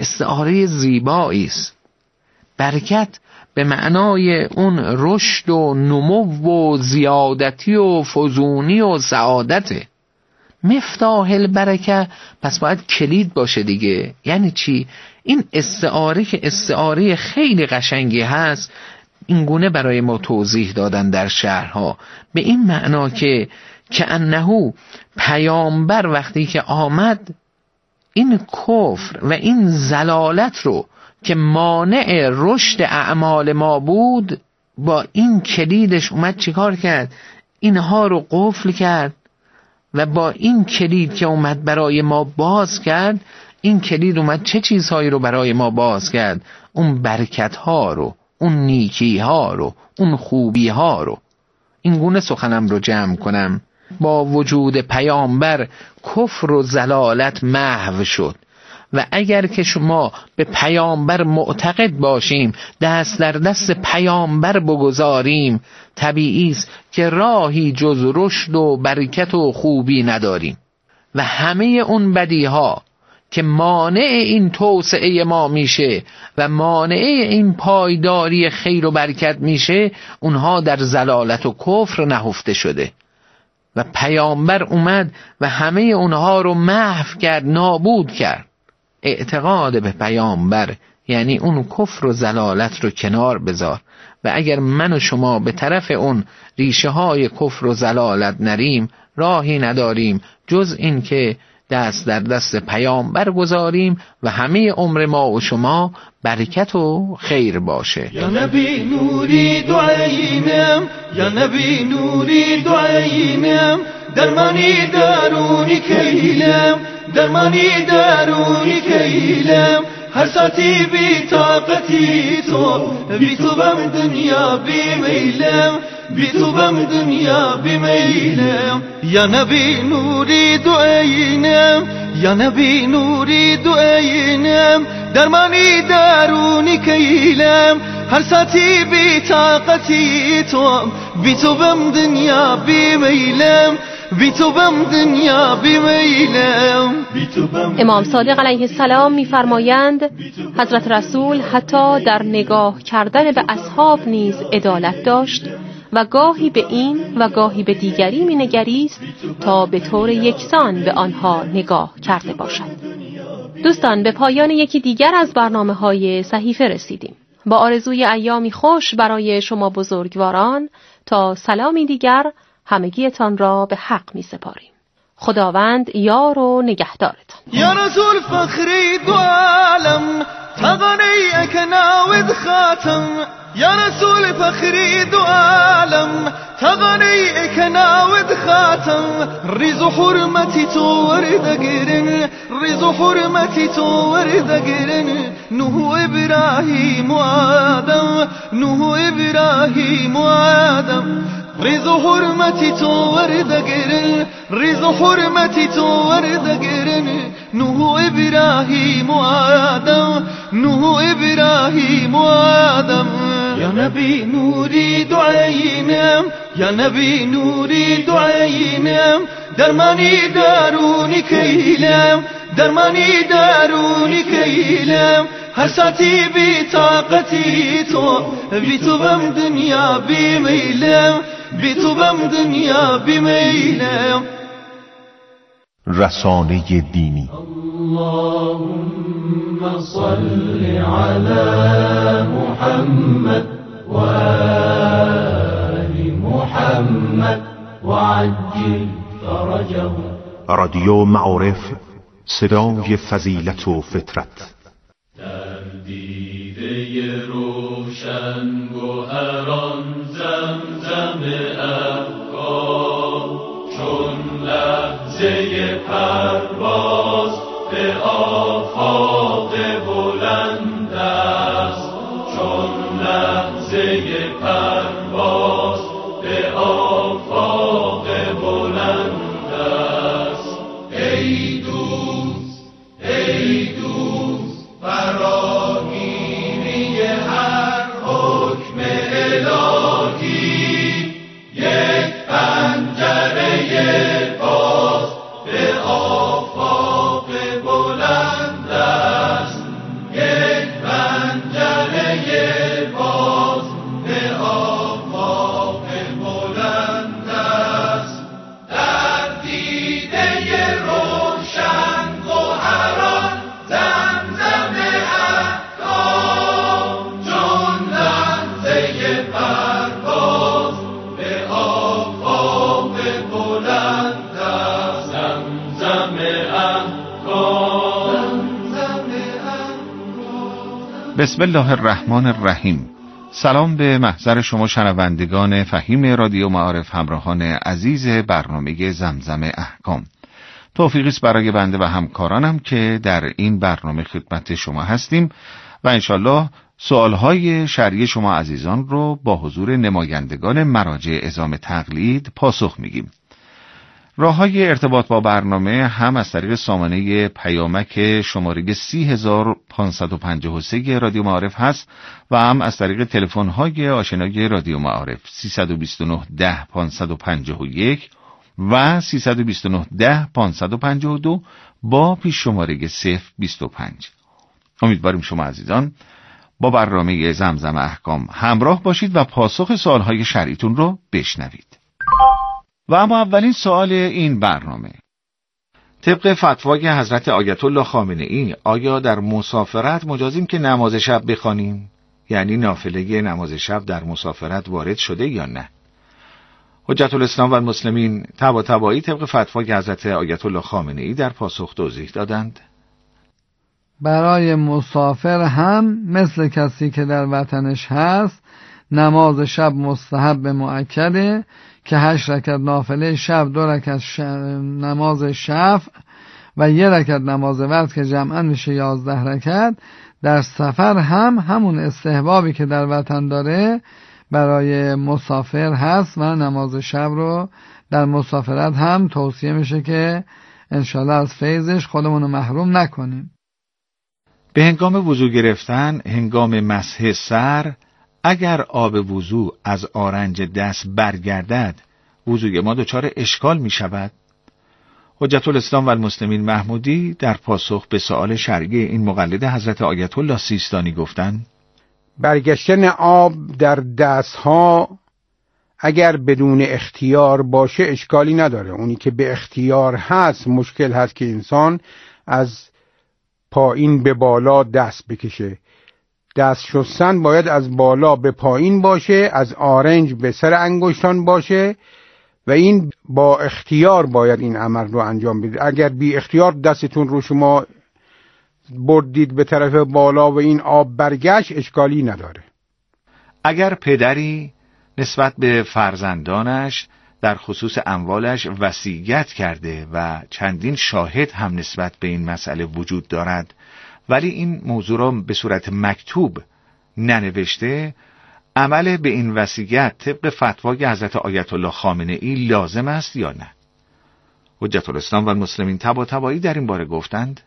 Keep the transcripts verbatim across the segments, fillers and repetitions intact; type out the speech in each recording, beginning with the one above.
استعاره زیبایی است. برکت به معنای اون رشد و نمو و زیادتی و فزونی و سعادته. مفتاح البرکه پس باید کلید باشه دیگه. یعنی چی؟ این استعاره که استعاره خیلی قشنگی هست، این گونه برای ما توضیح دادن در شرحها، به این معنا که که انه پیامبر وقتی که آمد این کفر و این ضلالت رو که مانع رشد اعمال ما بود، با این کلیدش اومد چیکار کرد؟ اینها رو قفل کرد و با این کلید که اومد برای ما باز کرد، این کلید اومد چه چیزهایی رو برای ما باز کرد؟ اون برکت ها رو، اون نیکی ها رو، اون خوبی ها رو. این گونه سخنم رو جمع کنم. با وجود پیامبر کفر و ضلالت محو شد و اگر که شما به پیامبر معتقد باشیم، دست در دست پیامبر بگذاریم، طبیعی است که راهی جز رشد و برکت و خوبی نداریم و همه اون بدیها که مانع این توسعه ما میشه و مانع این پایداری خیر و برکت میشه، اونها در ضلالت و کفر نهفته شده و پیامبر اومد و همه اونها رو محو کرد، نابود کرد. اعتقاد به پیامبر یعنی اون کفر و ضلالت رو کنار بذار و اگر من و شما به طرف اون ریشه های کفر و ضلالت نریم، راهی نداریم جز این که دست در دست پیامبر گذاریم و همه عمر ما و شما برکت و خیر باشه. یا نبی نوری دعینم، یا نبی نوری دعینم، درمانی درونی کیلم، درمانی درونی کیلم، هر ساعتی بی طاقتی تو، بی تو بم دنیا بی میلم، بی تو بم دنیا بی میلم. یا نبی نوری دعینم، یا نبی نوری دعینم، درمانی درونی کیلم، هر ساعتی بی طاقتی تو، بی تو بم دنیا بی میلم، بی تو بم دنیا بی میلم. امام صادق علیه السلام می‌فرمایند حضرت رسول حتی در نگاه کردن به اصحاب نیز عدالت داشت و گاهی به این و گاهی به دیگری می‌نگریست تا به طور یکسان به آنها نگاه کرده باشد. دوستان، به پایان یکی دیگر از برنامه‌های صحیفه رسیدیم. با آرزوی ایامی خوش برای شما بزرگواران، تا سلامی دیگر همگیتان را به حق می سپاریم. خداوند یار و نگهدارتان. یا رسول فخری دو عالم، تغنی اکناود خاتم، یا رسول فخری دو عالم، تغنی اکناود خاتم، ریز و حرمتی تو ورد گرن، ریز و حرمتی تو ورد گرن، نوح ابراهیم و آدم، نوح ابراهیم و آدم، ریز و حرمتی تو ورد گرن، ریز و حرمتی تو ورد گرن، نوح ابراهیم و آدم، نوح ابراهیم و آدم. یا نبی نوری دعینم، یا نبی نوری دعینم، درمانی درونی کیلم، درمانی درونی کیلم، هر ساعتی بی طاقتی تو، بی تو بم دنیا بی میلم، بی تو بم دنیا بی میلم. رسانه دینی. اللهم صل علی محمد و آل محمد و عجل فرجه. رادیو معارف، صدای فضیلت و فطرت. در دیده روشن گوهران زمزم افکار، چون لحظه پرواز به آفاق بلند است، چون لحظه پرواز به آفاق بلند است. ای دوست، ای دوست، فراگیری هر حکم بسم الله الرحمن الرحیم. سلام به محضر شما شنوندگان فهیم رادیو معارف، همراهان عزیز برنامه زمزم احکام. توفیقی است برای بنده و همکارانم که در این برنامه خدمت شما هستیم و انشالله سوالهای شرعی شما عزیزان رو با حضور نمایندگان مراجع عظام تقلید پاسخ میگیم. راه‌های ارتباط با برنامه هم از طریق سامانه پیامک شماره سی هزار و پانصد و پنجاه و سه رادیو معارف هست و هم از طریق تلفن‌های آشنای رادیو معارف سیصد و بیست و نه ده پانصد و پنجاه و یک و سیصد و بیست و نه ده پانصد و پنجاه و دو با پیش شماره صفر بیست و پنج. امیدواریم شما عزیزان با برنامه زمزم احکام همراه باشید و پاسخ سوالهای شرعیتون رو بشنوید. و اما اولین سوال این برنامه: طبق فتوای حضرت آیت الله خامنه ای آیا در مسافرت مجازیم که نماز شب بخوانیم؟ یعنی نافله نماز شب در مسافرت وارد شده یا نه؟ حجت الاسلام و المسلمین طباطبایی طبق فتوای حضرت آیت الله خامنه ای در پاسخ توضیح دادند. برای مسافر هم مثل کسی که در وطنش هست نماز شب مستحب مؤکده که هشت رکعت نافله شب، دو رکعت ش... نماز شفع و یک رکعت نماز وتر که جمعاً میشه یازده رکعت. در سفر هم همون استحبابی که در وطن داره برای مسافر هست و نماز شب رو در مسافرت هم توصیه میشه که انشالله از فیضش خودمونو محروم نکنیم. به هنگام وضو گرفتن، هنگام مسح سر، اگر آب وضو از آرنج دست برگردد وضوی ما دچار اشکال می شود؟ حجت الاسلام و المسلمین محمودی در پاسخ به سؤال شرعی این مقلد حضرت آیت الله سیستانی گفتند: برگشتن آب در دستها اگر بدون اختیار باشه اشکالی نداره. اونی که به اختیار هست مشکل هست که انسان از پایین به بالا دست بکشه. دست شستن باید از بالا به پایین باشه، از آرنج به سر انگشتان باشه و این با اختیار باید این عمل رو انجام بدید. اگر بی اختیار دستتون رو شما بردید به طرف بالا و این آب برگشت اشکالی نداره. اگر پدری نسبت به فرزندانش در خصوص اموالش وصیت کرده و چندین شاهد هم نسبت به این مسئله وجود دارد ولی این موضوع را به صورت مکتوب ننوشته، عمل به این وصیت طبق فتوای حضرت آیت الله خامنه ای لازم است یا نه؟ حجت الاسلام و المسلمین طباطبایی در این باره گفتند: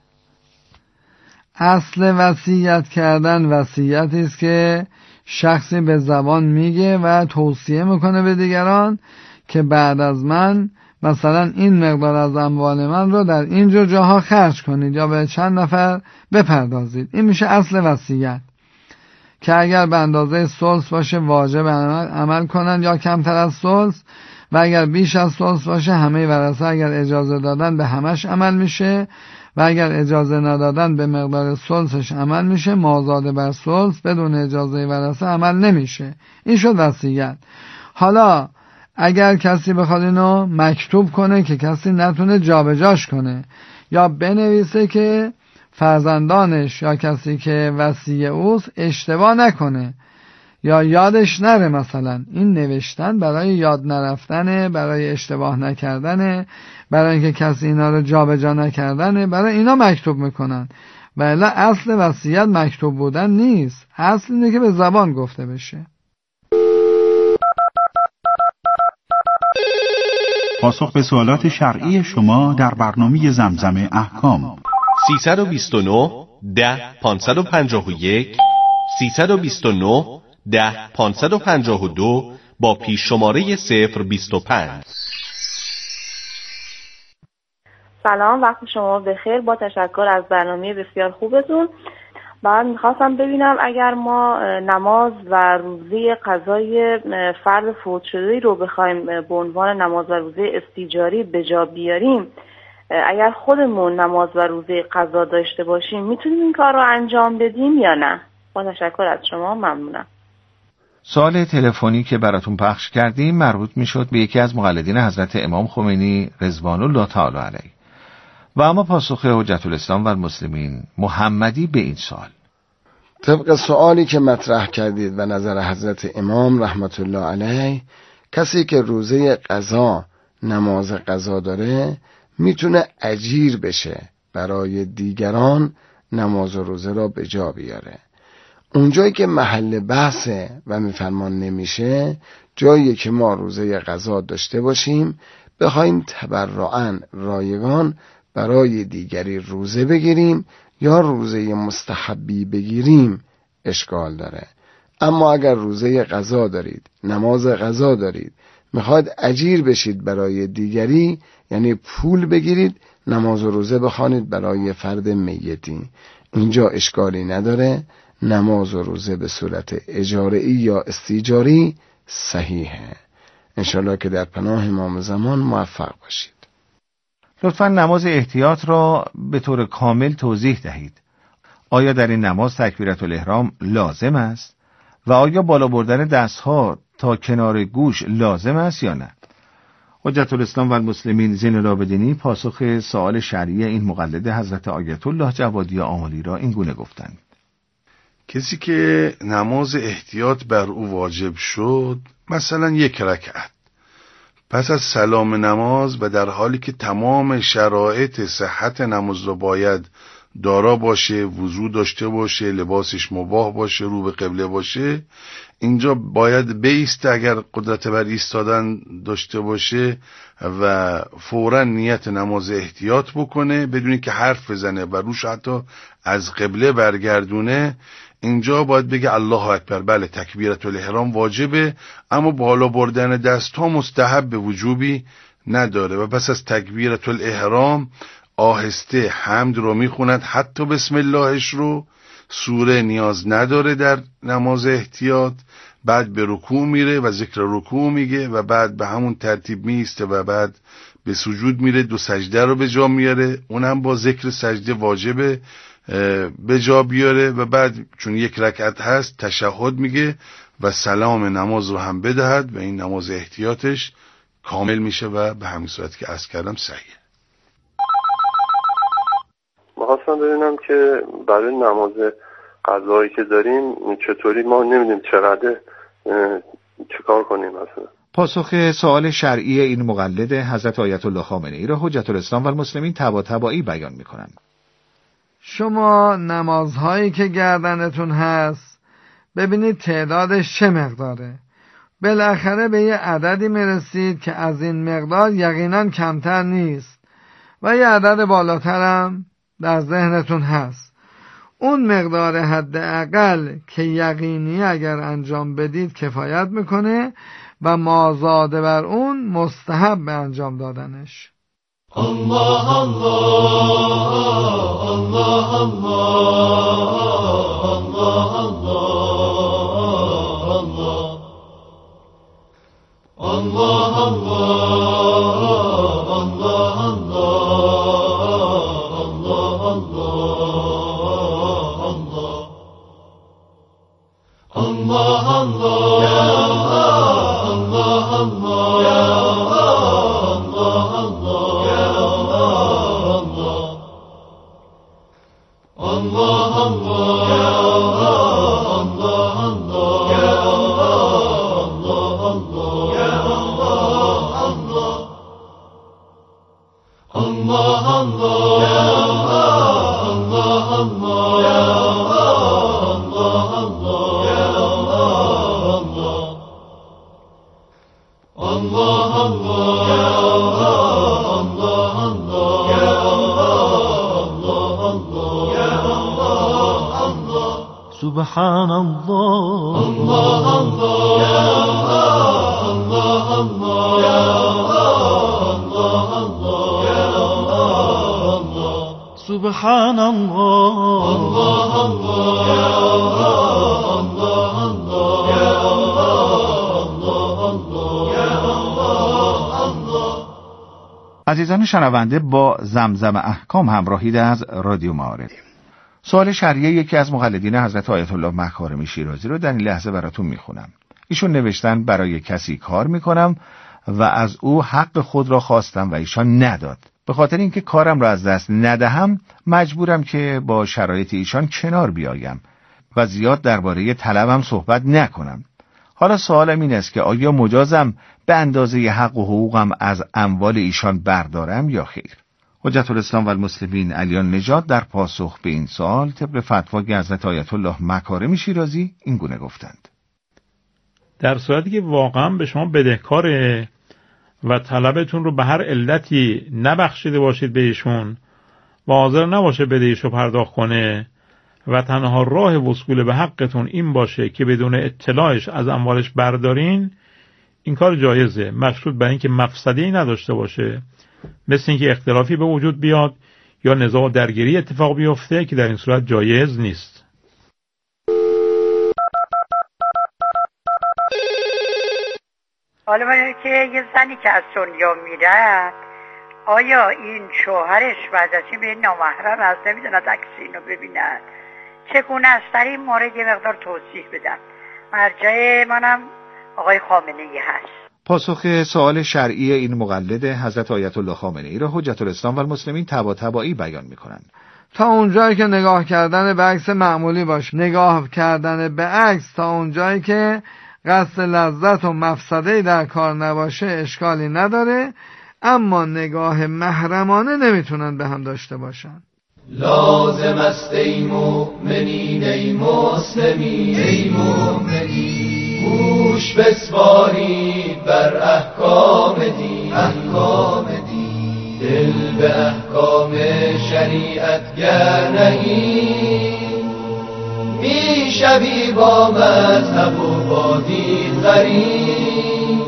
اصل وصیت کردن وصیتی است که شخصی به زبان میگه و توصیه میکنه به دیگران که بعد از من مثلا این مقدار از اموال من رو در اینجور جاها خرج کنید یا به چند نفر بپردازید. این میشه اصل وصیت که اگر به اندازه ثلث باشه واجب عمل, عمل کنن یا کمتر از ثلث، و اگر بیش از ثلث باشه همه ورثه اگر اجازه دادن به همش عمل میشه و اگر اجازه ندادن به مقدار ثلثش عمل میشه. مازاد بر ثلث بدون اجازه ورثه عمل نمیشه. این شد وصیت. حالا اگر کسی بخواد اینو مکتوب کنه که کسی نتونه جابجاش کنه یا بنویسه که فرزندانش یا کسی که وصی اوست اشتباه نکنه یا یادش نره، مثلا این نوشتن برای یاد نرفتنه، برای اشتباه نکردنه، برای اینکه کسی اینا رو جابجا نکردنه، برای اینا مکتوب میکنن. ولی اصل وصیت مکتوب بودن نیست، اصل اینه که به زبان گفته بشه. پاسخ به سوالات شرعی شما در برنامه زمزم احکام. سیصد و بیست و نه ده پانصد و پنجاه و یک سیصد و بیست و نه ده پانصد و پنجاه و دو با پیش شماره صفر بیست و پنج. سلام، وقت شما بخیر. با تشکر از برنامه بسیار خوبتون. بعد میخواستم ببینم اگر ما نماز و روزه قضای فرد فوت شده رو بخوایم به عنوان نماز و روزه استیجاری به جا بیاریم، اگر خودمون نماز و روزه قضا داشته باشیم میتونیم این کار رو انجام بدیم یا نه؟ با تشکر از شما، ممنونم. سوال تلفنی که براتون پخش کردیم مربوط میشد به یکی از مقلدین حضرت امام خمینی رضوان الله تعالی علیه و اما پاسخ حجت الاسلام و المسلمین محمدی به این سوال: طبق سوالی که مطرح کردید و نظر حضرت امام رحمت الله علیه، کسی که روزه قضا نماز قضا داره میتونه اجیر بشه برای دیگران نماز و روزه را به جا بیاره. اونجایی که محل بحثه و میفرمان نمیشه، جایی که ما روزه قضا داشته باشیم بخوایم تبرعاً رایگان برای دیگری روزه بگیریم یا روزه مستحبی بگیریم اشکال داره. اما اگر روزه قضا دارید، نماز قضا دارید، میخواید اجیر بشید برای دیگری، یعنی پول بگیرید نماز و روزه بخوانید برای فرد میتی، اینجا اشکالی نداره. نماز و روزه به صورت اجاره‌ای یا استیجاری صحیحه. انشالله که در پناه امام زمان موفق باشید. لطفاً نماز احتیاط را به طور کامل توضیح دهید. آیا در این نماز تکبیرة الاحرام لازم است؟ و آیا بالا بردن دستها تا کنار گوش لازم است یا نه؟ حجت الاسلام و المسلمین زین العابدینی پاسخ سوال شرعی این مقلد حضرت آیت الله جوادی آملی را این گونه گفتند: کسی که نماز احتیاط بر او واجب شد، مثلا یک رکعت، پس از سلام نماز و در حالی که تمام شرایط صحت نماز را باید دارا باشه، وضو داشته باشه، لباسش مباح باشه، رو به قبله باشه، اینجا باید بایسته اگر قدرت بر ایستادن داشته باشه و فوراً نیت نماز احتیاط بکنه بدون که حرف بزنه و روش حتی از قبله برگردونه. اینجا باید بگه الله اکبر. بله، تکبیرة الاحرام واجبه، اما بالا بردن دست ها مستحب به وجوبی نداره و پس از تکبیرة الاحرام آهسته حمد رو میخوند، حتی بسم اللهش رو. سوره نیاز نداره در نماز احتیاط. بعد به رکوع میره و ذکر رکوع میگه و بعد به همون ترتیب میسته و بعد به سجود میره، دو سجده رو به جا میاره، اونم با ذکر سجده واجبه به جا بیاره و بعد چون یک رکعت هست تشهد میگه و سلام نماز رو هم بدهد و این نماز احتیاطش کامل میشه و به همین صورت که عرض کردم صحیحه. می‌خواستم ببینم که برای نماز قضایی که داریم چطوری، ما نمیدونیم چقدر چیکار کنیم مثلا. پاسخ سوال شرعی این مقلد حضرت آیت الله خامنه‌ای را حجت الاسلام و المسلمین طباطبایی بیان می‌کنند. شما نمازهایی که گردنتون هست ببینید تعدادش چه مقداره. بالاخره به یه عددی میرسید که از این مقدار یقینا کمتر نیست و یه عدد بالاترم در ذهنتون هست. اون مقدار حداقل که یقینی اگر انجام بدید کفایت میکنه و مازاده بر اون مستحب به انجام دادنش. الله الله الله الله الله الله سبحان الله الله الله الله الله سبحان الله الله الله. عزیزان شنونده، با زمزم احکام همراهید از رادیو معارف. سوال شرعی یکی از مقلدین حضرت آیت الله مکارمی شیرازی رو در این لحظه براتون میخونم. ایشون نوشتن برای کسی کار میکنم و از او حق خود را خواستم و ایشان نداد. به خاطر اینکه کارم را از دست ندهم مجبورم که با شرایط ایشان کنار بیایم. و زیاد درباره طلبم صحبت نکنم. حالا سوالم این است که آیا مجازم به اندازه حق و حقوقم از اموال ایشان بردارم یا خیر؟ حجت الاسلام و المسلمین علیان نژاد در پاسخ به این سوال طبق فتوای حضرت آیت الله مکارم شیرازی این گونه گفتند: در صورتی که واقعا به شما بدهکاره و طلبتون رو به هر علتی نبخشیده باشید به ایشون و حاضر نباشه بدهیش رو پرداخت کنه و تنها راه وصول به حقتون این باشه که بدون اطلاعش از اموالش بردارین، این کار جایزه، مشروط بر اینکه مفسده‌ای نداشته باشه، مثل اینکه اختلافی به وجود بیاد یا نزاع و درگیری اتفاق بیفته که در این صورت جایز نیست. حالا باید که یه زنی که از دنیا میره، آیا این شوهرش بعد از این به نامحرم هست، نمیدوند عکس اینو ببیند؟ چگونه است؟ در این مورد یه مقدار توضیح بدم. مرجع منم آقای خامنه‌ای هست. پاسخ سوال شرعی این مقلد حضرت آیت الله خامنه‌ای را حجت الاسلام و المسلمین طباطبایی بیان می‌کنند. تا اونجایی که نگاه کردن به عکس معمولی باشه، نگاه کردن به عکس تا اونجایی که قصد لذت و مفسده‌ای در کار نباشه اشکالی نداره، اما نگاه محرمانه نمیتونن به هم داشته باشن. لازم است ای مؤمنین ای مسلمین ای مؤمنین، گوش بسپارید بر احکام دین احکام دین، دل به احکام شریعت گر نهی، میشوی با مذهب و با دین غریب،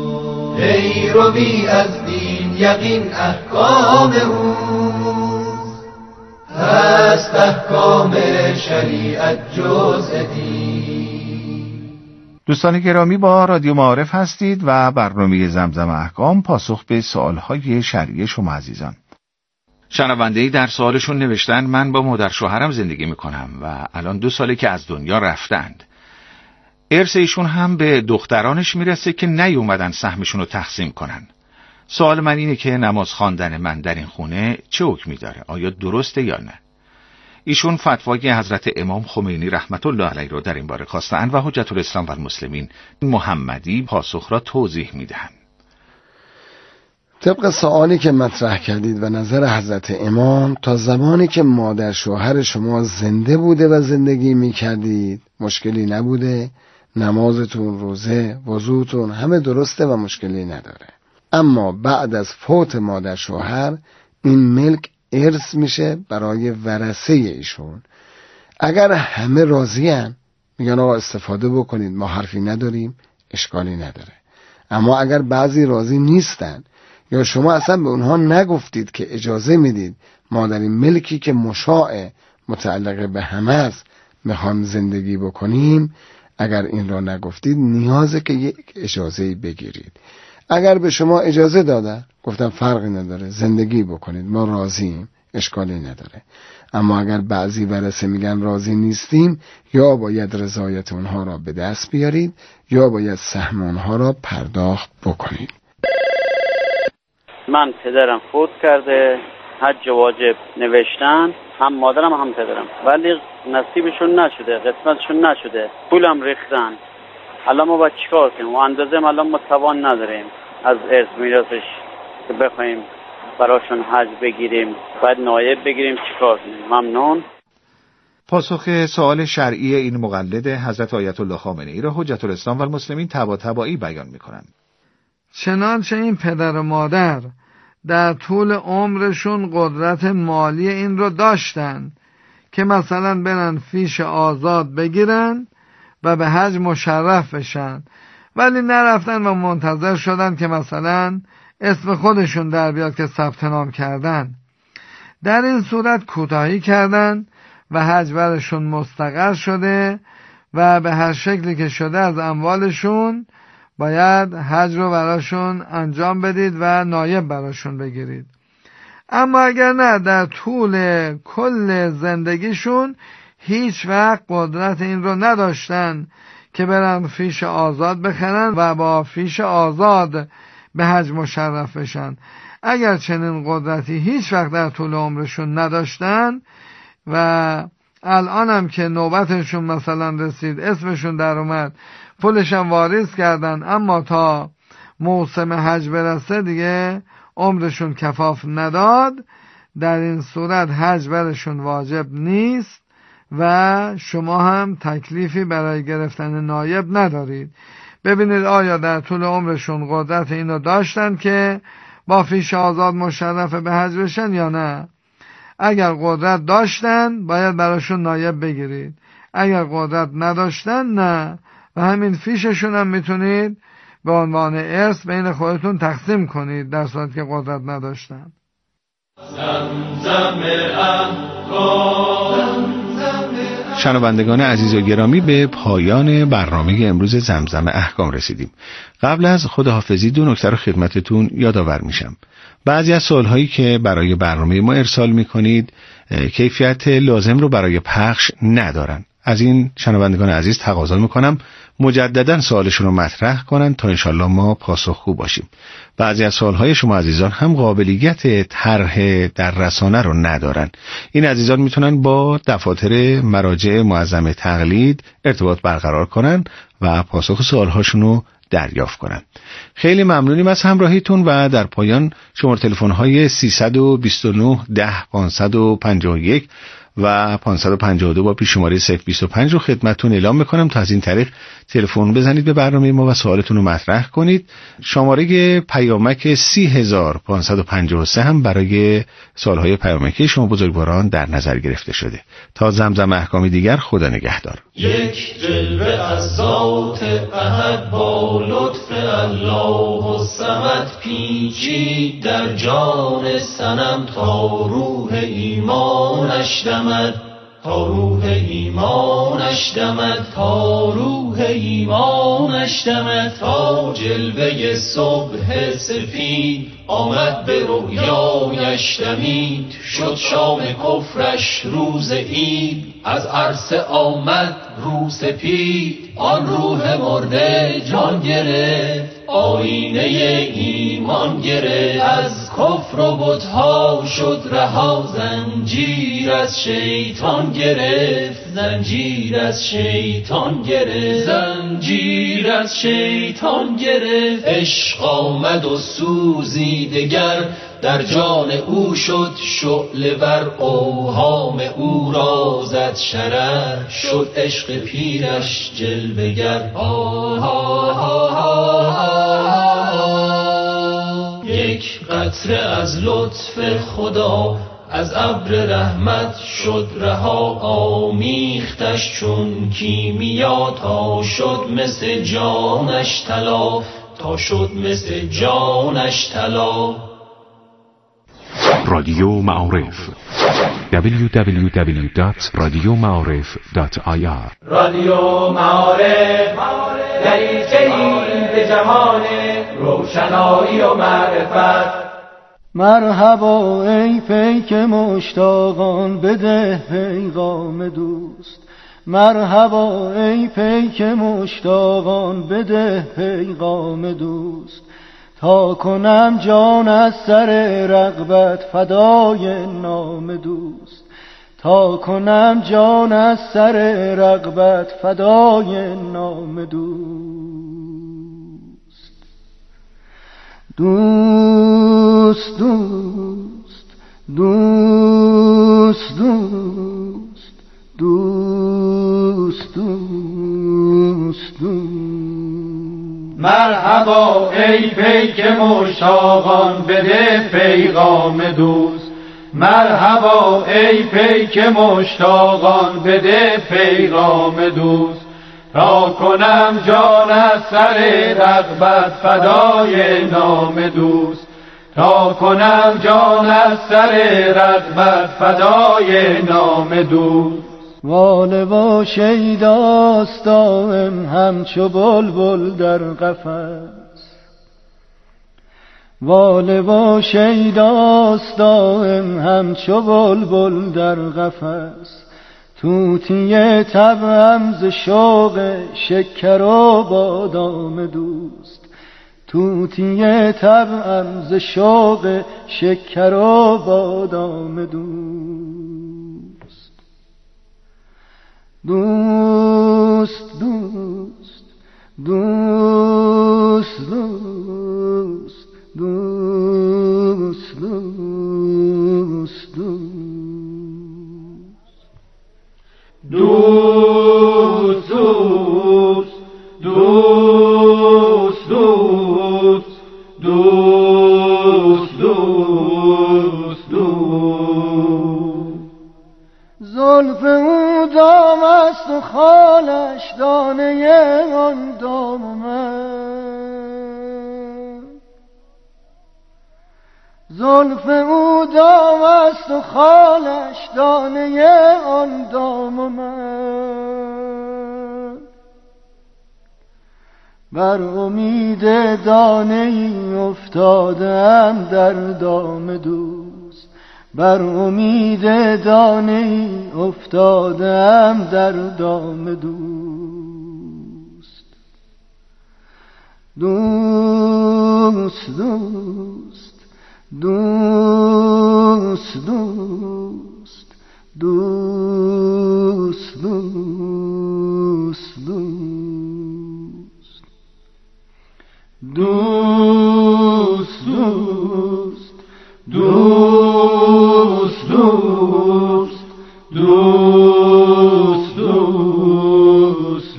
پیروی از دین یقین احکام اوست، هست احکام شریعت جزء دین. دوستان گرامی، با رادیو معارف هستید و برنامه زمزم احکام پاسخ به سوالهای شرعی شما عزیزان. شنونده‌ای در سوالشون نوشتن من با مادر شوهرم زندگی میکنم و الان دو ساله که از دنیا رفتند. ارث ایشون هم به دخترانش میرسه که نیومدن سهمشون رو تقسیم کنن. سوال من اینه که نماز خواندن من در این خونه چه حکمی داره؟ آیا درسته یا نه؟ ایشون فتوای حضرت امام خمینی رحمت الله علیه رو در این باره خواستند و حجت الاسلام و المسلمین محمدی پاسخ را توضیح میدهند. طبق سوالی که مطرح کردید و نظر حضرت امام، تا زمانی که مادر شوهر شما زنده بوده و زندگی می کردید مشکلی نبوده، نمازتون، روزه، وضوتون همه درسته و مشکلی نداره. اما بعد از فوت مادر شوهر این ملک ارث میشه برای ورثه ایشون. اگر همه راضی‌ان میگن آقا استفاده بکنید، ما حرفی نداریم، اشکالی نداره. اما اگر بعضی راضی نیستن یا شما اصلا به اونها نگفتید که اجازه میدید ما در این ملکی که مشاع متعلق به همه است میخوام زندگی بکنیم، اگر این را نگفتید نیازه که یک اجازه بگیرید. اگر به شما اجازه دادن گفتم فرقی نداره، زندگی بکنید، ما راضییم، اشکالی نداره. اما اگر بعضی ورثه میگن راضی نیستیم، یا باید رضایت اونها را به دست بیارید یا باید سهم اونها را پرداخت بکنید. من پدرم فوت کرده، حج واجب نوشتن، هم مادرم هم پدرم، ولی نصیبشون نشده، قسمتشون نشده، پولم ریختن. الان ما باید چیکار کنیم؟ و اندازه الان ما توان نداریم از ارث میراثش که بخوایم براشون حج بگیریم، باید نایب بگیریم، چیکار کنیم؟ ممنون. پاسخ سوال شرعی این مقلد حضرت آیت الله خامنه‌ای را حجت الاسلام و المسلمین طباطبایی بیان می‌کنند. چنانچه این پدر و مادر در طول عمرشون قدرت مالی این رو داشتن که مثلا برن فیش آزاد بگیرن و به حج مشرف بشن، ولی نرفتن و منتظر شدن که مثلا اسم خودشون در بیاد که ثبت نام کردن. در این صورت کوتاهی کردن و حج برشون مستقر شده و به هر شکلی که شده از اموالشون باید حج رو براشون انجام بدید و نایب براشون بگیرید. اما اگر نه، در طول کل زندگیشون هیچ وقت قدرت این رو نداشتن که برن فیش آزاد بخرن و با فیش آزاد به حج مشرف بشن. اگر چنین قدرتی هیچ وقت در طول عمرشون نداشتن و الانم که نوبتشون مثلا رسید، اسمشون در اومد، پولشم واریز کردن، اما تا موسم حج برسه دیگه عمرشون کفاف نداد، در این صورت حج برشون واجب نیست و شما هم تکلیفی برای گرفتن نایب ندارید. ببینید آیا در طول عمرشون قدرت اینو داشتن که با فیش آزاد مشرف به حج بشن یا نه؟ اگر قدرت داشتن باید براشون نایب بگیرید، اگر قدرت نداشتن نه، و همین فیششون هم میتونید به عنوان ارث بین خودتون تقسیم کنید در صورت که قدرت نداشتن. شنوندگان عزیز و گرامی، به پایان برنامه امروز زمزم احکام رسیدیم. قبل از خداحافظی دو نکته رو خدمتتون یادآور میشم. بعضی از سوالهایی که برای برنامه ما ارسال میکنید کیفیت لازم رو برای پخش ندارن. از این شنوندگان عزیز تقاضا میکنم مجددا سوالشون رو مطرح کنن تا انشالله ما پاسخگو باشیم. بعضی از سوالهای شما عزیزان هم قابلیت طرح در رسانه رو ندارن. این عزیزان میتونن با دفاتر مراجع معظم تقلید ارتباط برقرار کنن و پاسخ سوالهاشون رو دریافت کنن. خیلی ممنونیم از همراهیتون و در پایان شماره تلفن‌های سیصد و بیست و نه ده پانصد و پنجاه و یک و پانصد و پنجاه و دو با پیش شماره صفر بیست و پنج رو خدمتتون اعلام میکنم تا از این طریق تلفن بزنید به برنامه ما و سوالتون رو مطرح کنید. شماره پیامک سی هزار پانصد و پنجاه و سه هم برای سوالهای پیامکی شما بزرگواران در نظر گرفته شده. تا زمزم احکامی دیگر، خدا نگهدار. یک جلوه از ذات احد با لطف الله و صمد پیچید در جان صنم تا روح ایمانش دمد، تا روح ایمانش دمد، تا روح ایمانش دمد، تا جلوه صبح سفید آمد به رویایش دمید، شد شام کفرش روز عید، از عرصه آمد رو سپید، آن روح مرده جان گرفت، آینه ایمان گرفت، از کفر و بت‌ها شد رها، زنجیر از شیطان گرفت، زنجیر از شیطان گرفت، زنجیر از شیطان گرفت، عشق آمد و سوزی دگر در جان او شد شعله ور، اوهام او را زد شرر، شد عشق پیرش جلوه‌گر. آه آه آه آه، یک قطره از لطف خدا از ابر رحمت شد رها، آمیختش چون کیمیا تا شد مثل جانش طلا، تا شد مثل جانش طلا. رادیو معارف دبلیو دبلیو دبلیو دات رادیو معارف دات آی آر رادیو معارف دریچه‌ای به جهان روشنایی و معرفت. مرحبا ای پیک مشتاقان بده پیغام دوست، مرحبا ای پیک مشتاقان بده پیغام دوست، تا کنم جان از سر رغبت فدای نام دوست، تا کنم جان از سر رغبت فدای نام دوست. دوست دوست دوست دوست دوست دوست دوست. مرحبا ای پیک مشتاقان بده پیغام دوست، مرحبا ای پیک مشتاقان بده پیغام دوست، تا کنم جان از سر رغبت فدای نام دوست، تا کنم جان از سر رغبت فدای نام دوست. واله و شیداست دائم همچو بلبل در قفس، واله و شیداست دائم همچو بلبل در قفس، طوطی طبعم ز شوق شکر و بادام دوست، طوطی طبعم ز شوق شکر و بادام دوست. دوست دوست دوست دوست دوست دوست دوست دوست دوست دوست دوست دوست دوست دوست زلف او دام است و خالش دانه آن دام من زلف او دام است و خالش دانه آن دام من بر امید دانه ای افتادم در دام دوست بر امید دانه ای افتادم در دام دوست دوست دوست دوست دوست دوست دوست دوست دوست دوست دوست دوست دوست دوست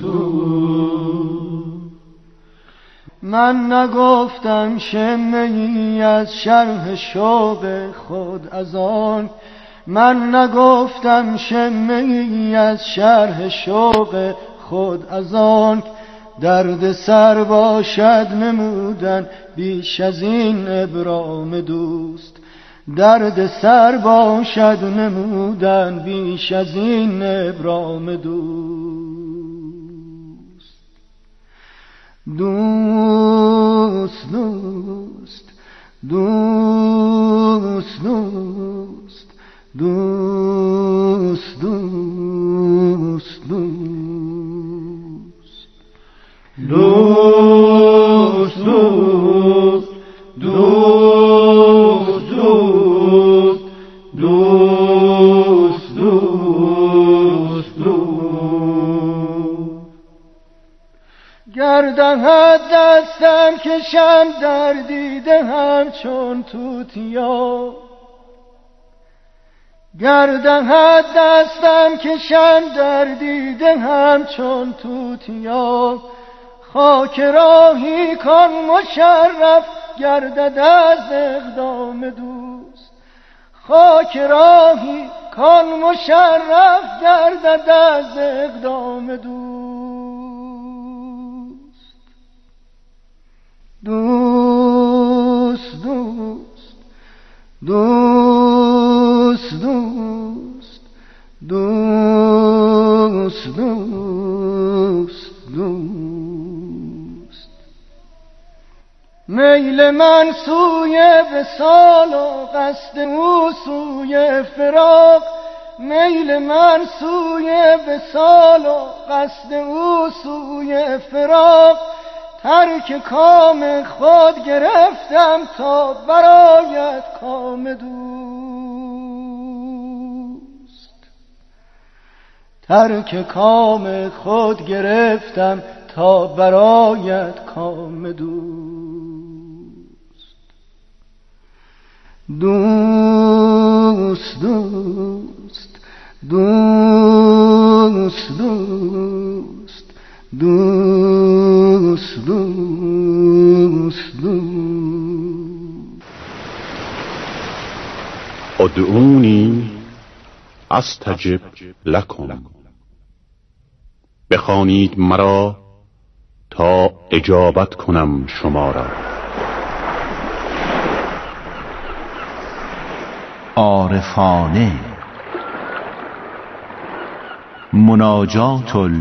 من نگفتم شمعی از شرح شوق خود از آن من نگفتم شمعی از شرح شوق خود از آن درد سر باشد نمودن بیش از این ابرام دوست درد سر باشد نمودن بیش از این ابرام دوست دوست دوست دوست دوست دوست دوست دوست دوست دوست دوست دوست دوست دوست دوست گردهت دستم کشم در دیده همچون توتیا گردهت دستم کشم در دیده همچون توتیا خاک راهی کن مشرف گردد از اقدام دوست خاک راهی کن مشرف گردد از اقدام دوست دوست دوست دوست دوست دوست دوست دوست میل من سوی وصال و قصد او سوی فراق میل من سوی وصال و قصد او سوی فراق ترک کام خود گرفتم تا برایت کام دوست ترک کام خود گرفتم تا برایت کام دوست دوست دوست دوست دوست دوست دوست دوست ادعونی استجب لکم بخوانید مرا تا اجابت کنم شما را عارفانه مناجات